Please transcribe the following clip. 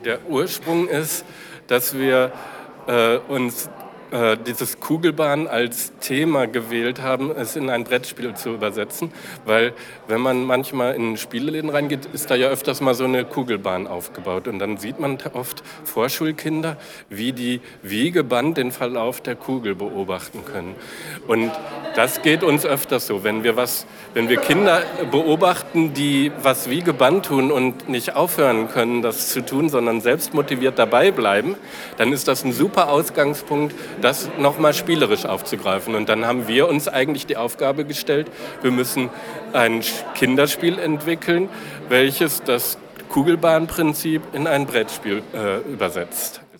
Der Ursprung ist, dass wir uns dieses Kugelbahn als Thema gewählt haben, es in ein Brettspiel zu übersetzen, weil wenn man manchmal in Spieleläden reingeht, ist da ja öfters mal so eine Kugelbahn aufgebaut und dann sieht man oft Vorschulkinder, wie die wie gebannt den Verlauf der Kugel beobachten können. Und das geht uns öfters so, wenn wir Kinder beobachten, die was wie gebannt tun und nicht aufhören können, das zu tun, sondern selbst motiviert dabei bleiben, dann ist das ein super Ausgangspunkt, das nochmal spielerisch aufzugreifen. Und dann haben wir uns eigentlich die Aufgabe gestellt, wir müssen ein Kinderspiel entwickeln, welches das Kugelbahnprinzip in ein Brettspiel übersetzt.